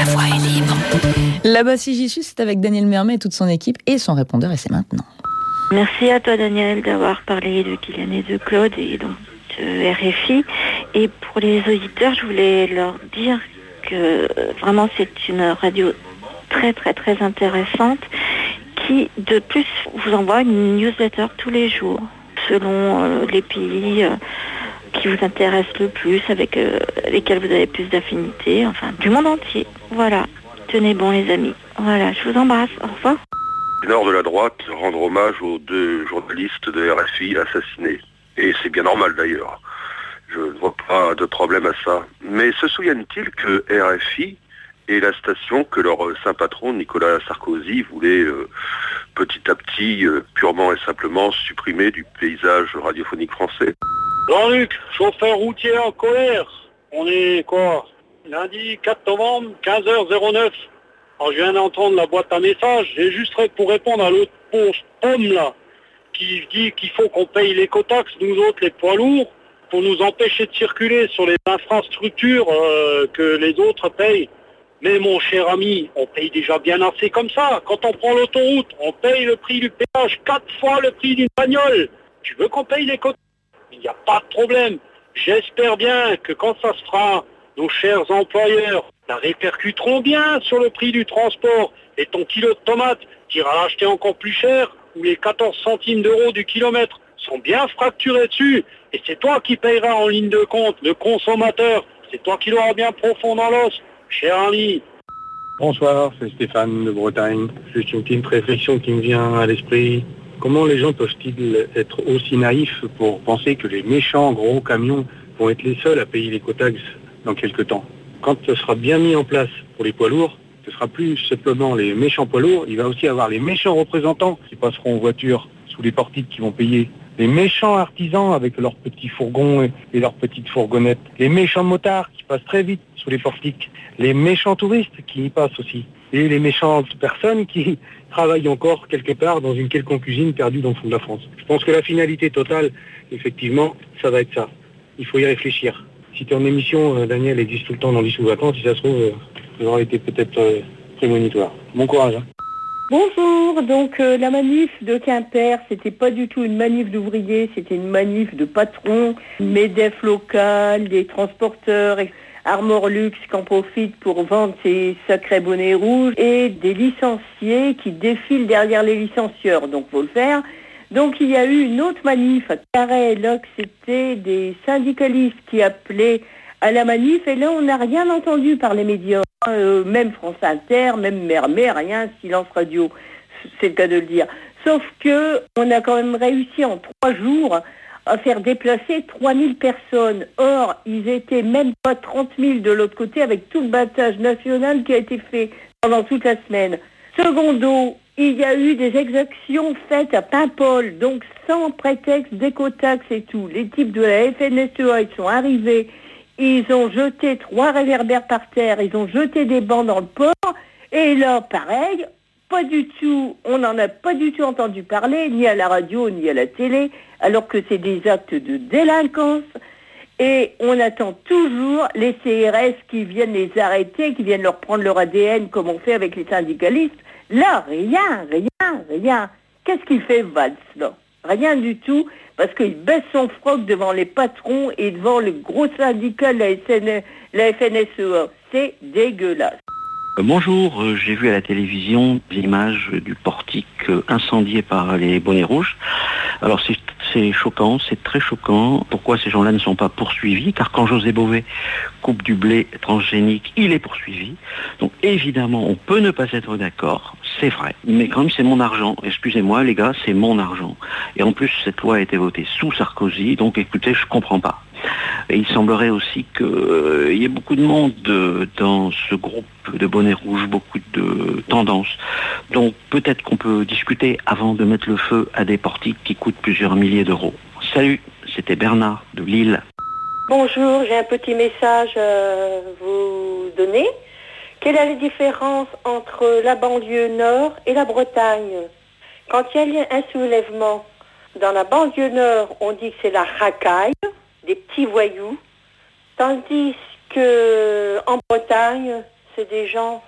La voix est libre. Là-bas, si j'y suis, c'est avec Daniel Mermet et toute son équipe et son répondeur, et c'est maintenant. Merci à toi, Daniel, d'avoir parlé de Kylian et de Claude et donc de RFI. Et pour les auditeurs, je voulais leur dire que vraiment c'est une radio très très très intéressante qui de plus vous envoie une newsletter tous les jours selon les pays qui vous intéressent le plus, avec lesquels vous avez plus d'affinité, enfin du monde entier. Voilà, tenez bon les amis. Voilà, je vous embrasse, au revoir. Du nord de la droite, rendre hommage aux 2 journalistes de RFI assassinés. Et c'est bien normal d'ailleurs. Je ne vois pas de problème à ça. Mais se souviennent-ils que RFI est la station que leur saint patron Nicolas Sarkozy voulait petit à petit, purement et simplement supprimer du paysage radiophonique français? Jean-Luc, chauffeur routier en colère. On est quoi? Lundi 4 novembre, 15h09. Alors je viens d'entendre la boîte à messages. J'ai juste pour répondre à l'autre pomme là, qui dit qu'il faut qu'on paye l'écotaxe, nous autres les poids lourds, pour nous empêcher de circuler sur les infrastructures que les autres payent. Mais mon cher ami, on paye déjà bien assez comme ça. Quand on prend l'autoroute, on paye le prix du péage 4 fois le prix d'une bagnole. Tu veux qu'on paye l'écotaxe? Il n'y a pas de problème. J'espère bien que quand ça se fera, nos chers employeurs la répercuteront bien sur le prix du transport. Et ton kilo de tomates, tu iras l'acheter encore plus cher, ou les 14 centimes d'euros du kilomètre sont bien fracturés dessus. Et c'est toi qui payeras en ligne de compte, le consommateur. C'est toi qui l'auras bien profond dans l'os, cher ami. Bonsoir, c'est Stéphane de Bretagne. Juste une petite réflexion qui me vient à l'esprit. Comment les gens peuvent-ils être aussi naïfs pour penser que les méchants gros camions vont être les seuls à payer l'écotaxe dans quelques temps? Quand ce sera bien mis en place pour les poids lourds, ce sera plus simplement les méchants poids lourds, il va aussi avoir les méchants représentants qui passeront en voiture sous les portiques qui vont payer, les méchants artisans avec leurs petits fourgons et leurs petites fourgonnettes, les méchants motards qui passent très vite sous les portiques, les méchants touristes qui y passent aussi, et les méchantes personnes qui travaillent encore quelque part dans une quelconque usine perdue dans le fond de la France. Je pense que la finalité totale, effectivement, ça va être ça. Il faut y réfléchir. Si tu es en émission, Daniel existe tout le temps dans 10 ou vacances, si ça se trouve, ça aurait été peut-être prémonitoire. Bon courage. Bonjour, donc la manif de Quimper, c'était pas du tout une manif d'ouvriers, c'était une manif de patrons, MEDEF local, des transporteurs, Armor Luxe qui en profitent pour vendre ses sacrés bonnets rouges et des licenciés qui défilent derrière les licencieurs, donc faut le faire. Donc il y a eu une autre manif à Carré, là que c'était des syndicalistes qui appelaient à la manif et là on n'a rien entendu par les médias, même France Inter, même Mermet, rien, silence radio, c'est le cas de le dire. Sauf que on a quand même réussi en 3 jours à faire déplacer 3000 personnes. Or, ils étaient même pas 30 000 de l'autre côté avec tout le battage national qui a été fait pendant toute la semaine. Secondo, il y a eu des exactions faites à Paimpol, donc sans prétexte d'écotaxe et tout. Les types de la FNSEA, ils sont arrivés, ils ont jeté 3 réverbères par terre, ils ont jeté des bancs dans le port, et là, pareil, pas du tout, on n'en a pas du tout entendu parler, ni à la radio, ni à la télé, alors que c'est des actes de délinquance. Et on attend toujours les CRS qui viennent les arrêter, qui viennent leur prendre leur ADN, comme on fait avec les syndicalistes. Là, rien. Qu'est-ce qu'il fait, Valls, là? Rien du tout, parce qu'il baisse son froc devant les patrons et devant le gros syndicat de la FNSEA. C'est dégueulasse. Bonjour, j'ai vu à la télévision des images du portique incendié par les bonnets rouges. Alors c'est choquant, c'est très choquant. Pourquoi ces gens-là ne sont pas poursuivis? Car quand José Bové coupe du blé transgénique, il est poursuivi. Donc évidemment, on peut ne pas être d'accord, c'est vrai. Mais quand même, c'est mon argent. Excusez-moi les gars, c'est mon argent. Et en plus, cette loi a été votée sous Sarkozy, donc écoutez, je comprends pas. Et il semblerait aussi qu'il y ait beaucoup de monde dans ce groupe de bonnets rouges, beaucoup de tendances. Donc peut-être qu'on peut discuter avant de mettre le feu à des portiques qui coûtent plusieurs milliers d'euros. Salut, c'était Bernard de Lille. Bonjour, j'ai un petit message à vous donner. Quelle est la différence entre la banlieue nord et la Bretagne? Quand il y a un soulèvement, dans la banlieue nord, on dit que c'est la racaille, des petits voyous, tandis que en Bretagne, c'est des gens